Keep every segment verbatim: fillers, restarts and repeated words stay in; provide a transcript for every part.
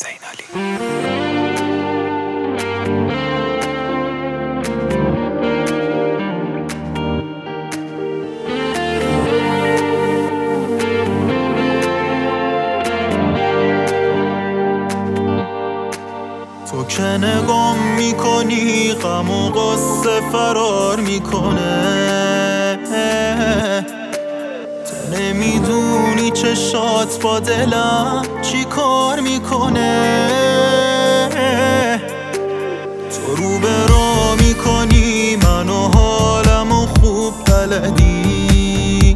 حسین علی. تو که نگام میکنی غم و غصه فرار میکنه، تو نمیدونی چشات با دلم چی کار میکنه. تو رو به راه میکنی منو حالمو خوب بلدی،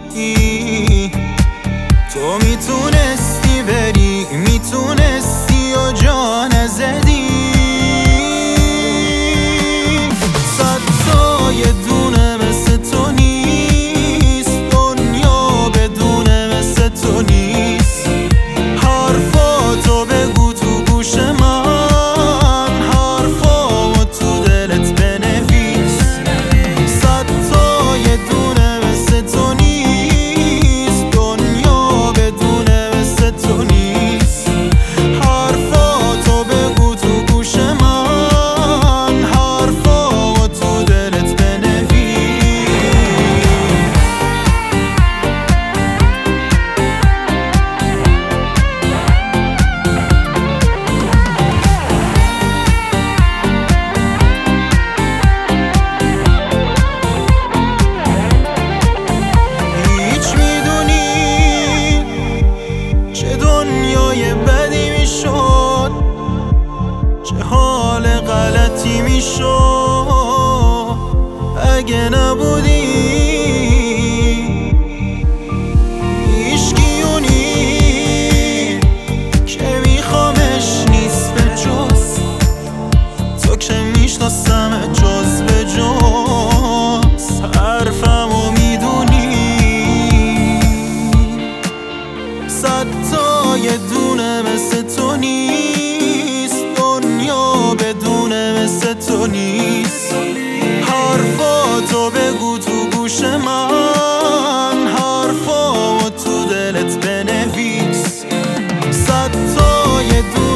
تو میتونستی بری میتونستی و جا نزدی. یه دونه مثل تو نیست، دنیا بدونه مثل تو نیست. حرفاتو بگو تو گوش من، حرفامو تو دلت بنویس. صد تا یه دونه مثل تو نیست، دنیا بدونه مثل تو نیست. حرفاتو بگو تو گوش من، حرفامو تو دلت اگه نبودی هیچکیونی که میخوامش نیست به جز تو، که میشناسم جز به جز. حرفمو میدونی صد تا یه دونه مثل تو نیست، دنیا بدونه مثل تو نیست. حرفاتو بگو تو گوش من، حرفامو تو دلت بنویس. صد تا یه دونه